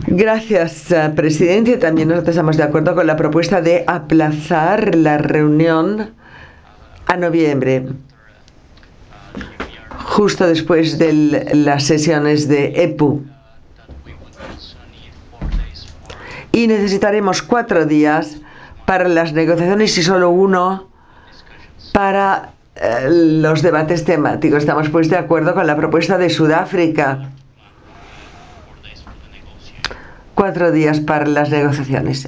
Gracias, presidente. También nosotros estamos de acuerdo con la propuesta de aplazar la reunión a noviembre, justo después de las sesiones de EPU. Y necesitaremos 4 días para las negociaciones y solo uno para los debates temáticos. Estamos pues de acuerdo con la propuesta de Sudáfrica. 4 días para las negociaciones.